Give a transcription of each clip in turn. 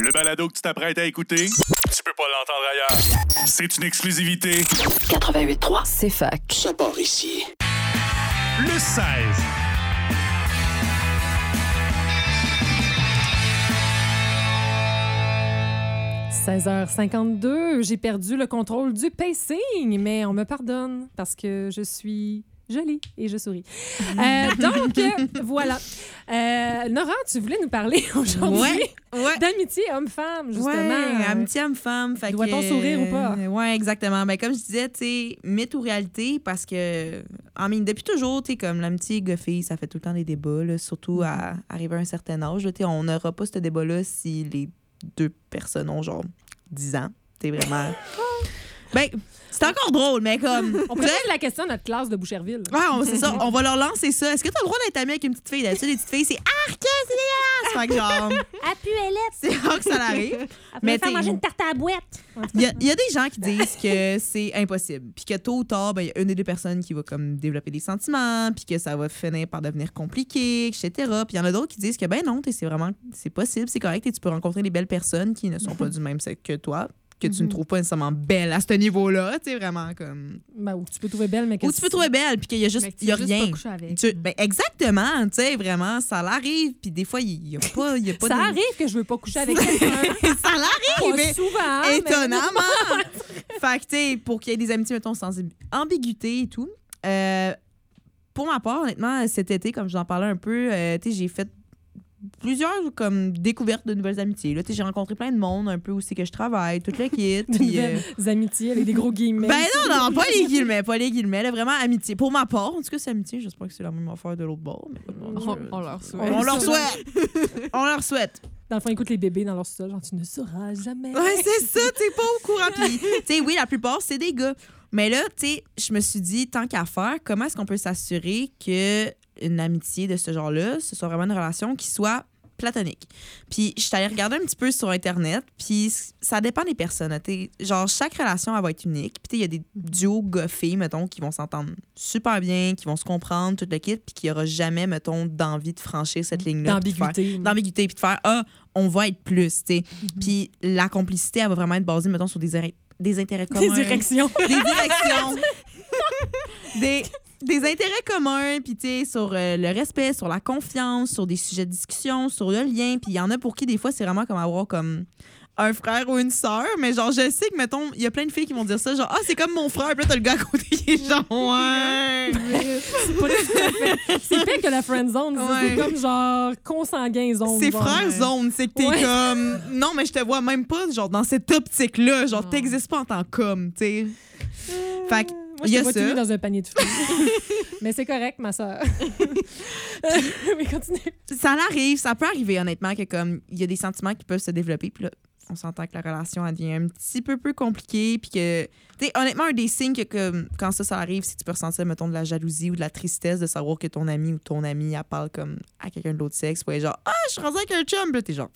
Le balado que tu t'apprêtes à écouter, tu peux pas l'entendre ailleurs. C'est une exclusivité. 88.3, c'est fac. Ça part ici. Le 16. « 16h52, j'ai perdu le contrôle du pacing, mais on me pardonne parce que je suis jolie et je souris. Donc, voilà. Nora, tu voulais nous parler aujourd'hui d'amitié homme-femme, justement. Ouais, amitié homme-femme. Doit-on sourire ou pas? Ouais, exactement. Ben, comme je disais, tu sais, mythe ou réalité, parce que, depuis toujours, tu sais, comme l'amitié gars-fille, ça fait tout le temps des débats, là, surtout à arriver à un certain âge. Tu sais, on n'aura pas ce débat-là si les deux personnes ont genre 10 ans. T'es vraiment... Ben, c'est encore drôle, mais comme... On pourrait poser la question à notre classe de Boucherville. Ouais, c'est ça. On va leur lancer ça. Est-ce que t'as le droit d'être ami avec une petite fille? D'habitude, les petites filles, c'est « Arc, c'est dégueulasse! » Fait que genre... Elle pue, elle est. C'est rare que ça l'arrive. Elle peut faire manger une tarte à la boîte. Il y a des gens qui disent que c'est impossible. Puis que tôt ou tard, il y a une des deux personnes qui va comme développer des sentiments, puis que ça va finir par devenir compliqué, etc. Puis il y en a d'autres qui disent que ben non, c'est possible, c'est correct, et tu peux rencontrer des belles personnes qui ne sont pas du même sexe que toi, que tu ne trouves pas nécessairement belle à ce niveau-là, tu sais, vraiment comme... Ben, ou tu peux trouver belle, mais que... Ou tu peux trouver belle, puis qu'il y a juste, il y a rien. Ben, exactement, tu sais, vraiment, ça l'arrive, puis des fois, il y a pas... Ça arrive que je veux pas coucher avec quelqu'un. Ça l'arrive, mais souvent, étonnamment. Fait que, tu sais, pour qu'il y ait des amitiés, mettons, sans ambiguïté et tout. Pour ma part, honnêtement, cet été, comme j'en parlais un peu, tu sais, j'ai fait plusieurs comme découvertes de nouvelles amitiés. Là, j'ai rencontré plein de monde un peu aussi que je travaille, toute l'équipe. De nouvelles amitiés avec des gros guillemets. Ben non, pas les guillemets, là, vraiment amitié. Pour ma part, en tout cas, c'est amitié. J'espère que c'est la même affaire de l'autre bord. Mais on leur souhaite. On leur souhaite. Dans le fond, ils écoutent les bébés dans leur sol, genre tu ne sauras jamais. Ouais, c'est ça, t'es pas au courant. Puis, tu sais, oui, la plupart, c'est des gars. Mais là, tu sais, je me suis dit, tant qu'à faire, comment est-ce qu'on peut s'assurer que une amitié de ce genre-là, ce soit vraiment une relation qui soit platonique. Puis, je suis allée regarder un petit peu sur Internet, puis ça dépend des personnes. Genre, chaque relation, elle va être unique. Puis, il y a des duos gars-filles, mettons, qui vont s'entendre super bien, qui vont se comprendre, tout le kit, puis qu'il n'y aura jamais, mettons, d'envie de franchir cette ligne-là. D'ambiguïté, puis de faire, on va être plus, tu sais. Puis, la complicité, elle va vraiment être basée, mettons, sur des intérêts communs. Des directions. Des intérêts communs, puis tu sais, sur le respect, sur la confiance, sur des sujets de discussion, sur le lien. Puis il y en a pour qui, des fois, c'est vraiment comme avoir comme un frère ou une sœur. Mais genre, je sais que, mettons, il y a plein de filles qui vont dire ça, genre, c'est comme mon frère, puis là, t'as le gars à côté qui est genre, ouais. C'est pire que la friend zone. Ouais. C'est comme genre consanguin zone. C'est frère zone, c'est que t'es comme, non, mais je te vois même pas, genre, dans cette optique-là. Genre, t'existes pas en tant qu'homme, tu sais. Fait que, moi, je te vois tuer dans un panier de fruits. Mais c'est correct, ma soeur. Mais continue. Ça l'arrive, ça peut arriver, honnêtement, que comme il y a des sentiments qui peuvent se développer, puis là, on s'entend que la relation elle devient un petit peu compliquée, puis que, tu sais, honnêtement, un des signes que quand ça arrive, c'est que tu peux ressentir, mettons, de la jalousie ou de la tristesse de savoir que ton ami ou ton amie, elle parle comme à quelqu'un de l'autre sexe, ou elle est genre, je suis rendue avec un chum, puis là, t'es genre,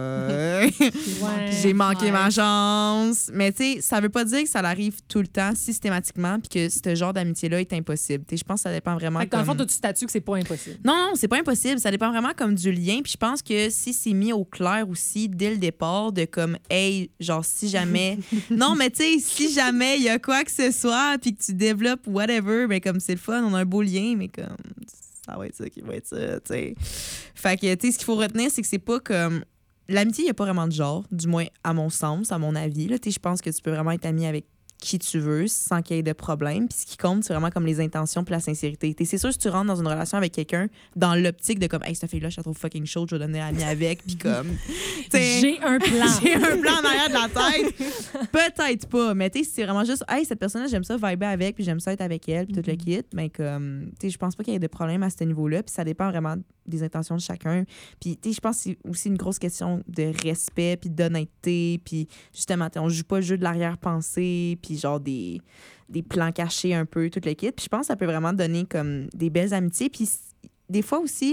j'ai manqué ma chance. Mais tu sais, ça veut pas dire que ça arrive tout le temps, systématiquement, puis que ce genre d'amitié-là est impossible. Tu sais, je pense que ça dépend vraiment. Fait que dans le fond, toi, tu statues que c'est pas impossible. Non, c'est pas impossible. Ça dépend vraiment comme du lien. Puis je pense que si c'est mis au clair aussi dès le départ, de comme, hey, genre, si jamais. Non, mais tu sais, si jamais il y a quoi que ce soit, puis que tu développes whatever, ben comme c'est le fun, on a un beau lien, mais comme ça va être ça qui va être ça, tu sais. Fait que, tu sais, ce qu'il faut retenir, c'est que c'est pas comme. L'amitié, il n'y a pas vraiment de genre, du moins à mon sens, à mon avis. Je pense que tu peux vraiment être ami avec qui tu veux sans qu'il y ait de problème. Puis ce qui compte, c'est vraiment comme les intentions puis la sincérité. C'est sûr, si tu rentres dans une relation avec quelqu'un dans l'optique de comme, hey, cette fille-là, je la trouve fucking chaude, je vais devenir amie avec, puis comme. J'ai un plan. J'ai un plan en arrière de la tête. Peut-être pas, mais tu sais, c'est vraiment juste, hey, cette personne-là, j'aime ça vibrer avec, puis j'aime ça être avec elle, puis tout le kit. Mais comme, tu sais, je pense pas qu'il y ait de problème à ce niveau-là, puis ça dépend vraiment des intentions de chacun. Puis, tu sais, je pense que c'est aussi une grosse question de respect, puis d'honnêteté, puis justement, on joue pas le jeu de l'arrière-pensée, puis genre des plans cachés un peu, toute l'équipe. Puis je pense que ça peut vraiment donner comme des belles amitiés. Puis des fois aussi,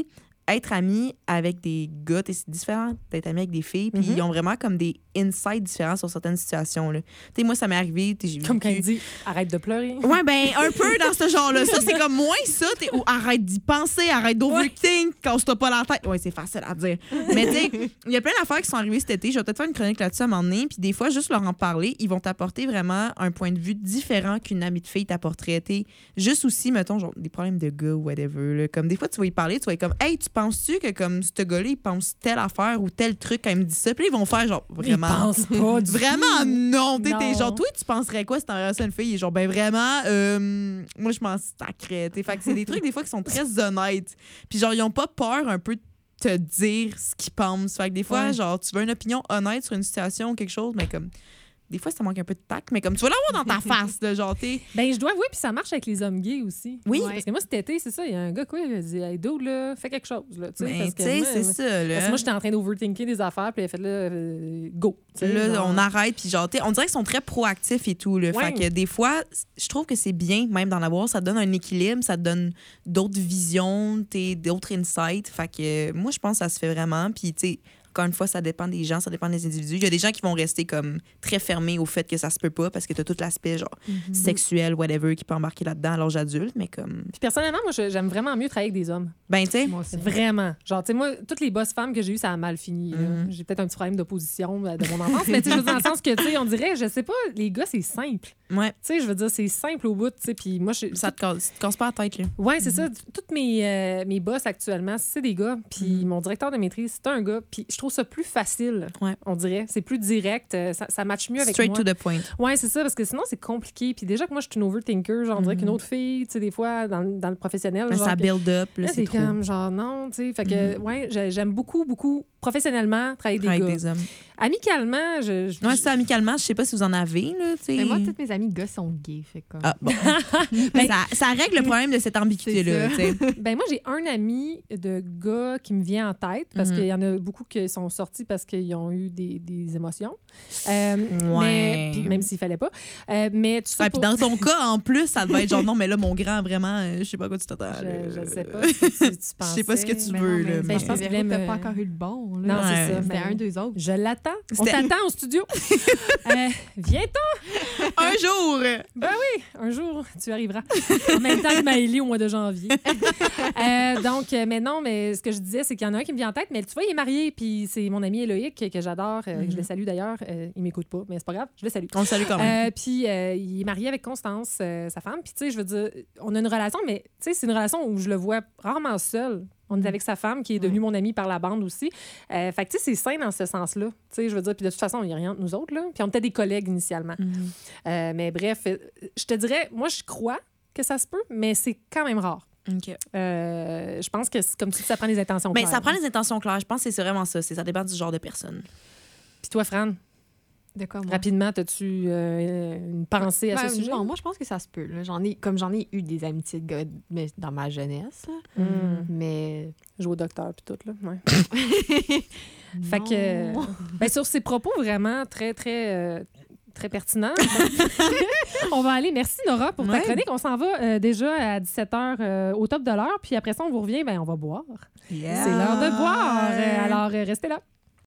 être ami avec des gars, c'est différent d'être ami avec des filles, puis ils ont vraiment comme des insights différents sur certaines situations. Là. Tu sais, moi, ça m'est arrivé. Comme quand il dit « arrête de pleurer ». Ouais, ben un peu dans ce genre-là. Ça, c'est comme moins ça. Ou arrête d'y penser, arrête d'overthink, casse-toi pas la tête. Ouais, c'est facile à dire. Mais tu sais, il y a plein d'affaires qui sont arrivées cet été. Je vais peut-être faire une chronique là-dessus à un moment donné. Puis des fois, juste leur en parler, ils vont t'apporter vraiment un point de vue différent qu'une amie de fille t'apporterait. Juste aussi, mettons, genre des problèmes de gars ou whatever. Là. Comme des fois, tu vas y parler, tu vas être comme, hey, tu penses-tu que comme ce gars-là, il pense telle affaire ou tel truc quand il me dit ça? Puis là, ils vont faire genre, vraiment. Ils pensent pas du vraiment, non. T'es Non. genre, toi, tu penserais quoi si t'enverrais ça à une fille? Et genre, ben vraiment, moi, je m'en sacrais. Fait que c'est des trucs, des fois, qui sont très honnêtes. Puis genre, ils ont pas peur un peu de te dire ce qu'ils pensent. Fait que des fois, genre, tu veux une opinion honnête sur une situation ou quelque chose, mais comme. Des fois, ça manque un peu de tact, mais comme tu vas l'avoir dans ta face, là, genre, t'es. Ben, je dois avouer, puis ça marche avec les hommes gays aussi. Oui. Parce que moi, cet été, c'est ça, il y a un gars, quoi, il a dit, hey, dude, là, fais quelque chose, là. Tu sais, Ben, parce tu que sais, moi, c'est ça, là. Parce que moi, j'étais en train d'overthinker des affaires, puis il a fait, là, go. Tu sais, Là, genre. on arrête, puis genre, on dirait qu'ils sont très proactifs et tout. Là. Ouais. Fait que des fois, je trouve que c'est bien, même d'en avoir. Ça te donne un équilibre, ça te donne d'autres visions, d'autres insights. Fait que moi, je pense que ça se fait vraiment. Puis, tu sais, encore une fois, ça dépend des gens, ça dépend des individus. Il y a des gens qui vont rester comme très fermés au fait que ça se peut pas parce que t'as tout l'aspect genre sexuel, whatever, qui peut embarquer là-dedans à l'âge adulte, mais comme... Puis personnellement, moi, j'aime vraiment mieux travailler avec des hommes. Ben, tu sais... Moi aussi. Vraiment. Genre, tu sais, moi, toutes les boss femmes que j'ai eues, ça a mal fini. là. J'ai peut-être un petit problème d'opposition de mon enfance, mais tu sais, je veux dire, dans le sens que, tu sais, on dirait, je sais pas, les gars, c'est simple. Ouais, Tu sais, je veux dire, c'est simple au bout, tu sais, puis moi, ça te casse pas la tête, là. Ouais, c'est ça. Toutes mes boss actuellement, c'est des gars. Puis mon directeur de maîtrise, c'est un gars. Puis je trouve ça plus facile, Ouais. on dirait. C'est plus direct. Ça matche mieux avec Straight moi. to the point. Ouais, c'est ça. Parce que sinon, c'est compliqué. Puis déjà que moi, je suis une overthinker. Genre, on dirait qu'une autre fille, tu sais, des fois, dans le professionnel. Genre, Ça build up, là, là, c'est trop. comme, genre, non, tu sais. Fait que, ouais, j'aime beaucoup, beaucoup, professionnellement, travailler avec des Avec gars. des hommes. Amicalement, Ouais, ça, amicalement, je sais pas si vous en avez, là, tu sais. Mais moi, toutes mes amies gars sont gays. Fait comme... Ah, bon. ça règle le problème de cette ambiguïté-là, tu sais. Ben moi, j'ai un ami de gars qui me vient en tête parce qu'il y en a beaucoup qui sont sortis parce qu'ils ont eu des émotions. Mais, puis même s'il fallait pas. Mais tu sais Ouais, puis dans ton cas, en plus, ça devait être genre, non, mais là, mon grand, vraiment, je sais pas à quoi tu t'attends. je sais pas si tu pensais. Je sais pas ce que tu Mais veux, non, là. mais Ben, je pense Véro, qu'il aime, t'as pas encore eu le bon. Là. Non, c'est ça. C'était Ben, un d'eux autres. Je l'attends. On C'était- t'attend au studio. Viens-t'en. Un jour! Ben oui, un jour, tu arriveras. En même temps que Maëlie au mois de janvier. Mais non, mais ce que je disais, c'est qu'il y en a un qui me vient en tête, mais tu vois, il est marié, puis c'est mon ami Éloïc, que j'adore. Je le salue d'ailleurs. Il m'écoute pas, mais c'est pas grave, je le salue. On le salue quand même. Puis il est marié avec Constance, sa femme. Puis tu sais, je veux dire, on a une relation, mais tu sais, c'est une relation où je le vois rarement seul. On est avec sa femme, qui est devenue mon amie par la bande aussi. Fait que tu sais, c'est sain dans ce sens-là. Tu sais, je veux dire, puis de toute façon, il n'y a rien entre nous autres, là. Puis on était des collègues initialement. Mais bref, je te dirais, moi, je crois que ça se peut, mais c'est quand même rare. OK. Je pense que, comme tu dis, ça prend des intentions Ben, claires. ça prend les intentions claires. Je pense que c'est vraiment ça. Ça dépend du genre de personne. Puis toi, Fran, De quoi, moi? rapidement, as-tu une pensée à Ben, ce sujet? non, moi, je pense que ça se peut. Là. J'en ai eu des amitiés de gars mais dans ma jeunesse. Là. Mais. Jouer au docteur puis tout, là. Ouais. Fait que, ben, sur ces propos vraiment très, très, très pertinents, on va aller. Merci, Nora, pour ta Ouais. chronique. On s'en va déjà à 17h au top de l'heure. Puis après ça, on vous revient, ben, on va boire. Yeah. C'est l'heure de boire. Alors, restez là.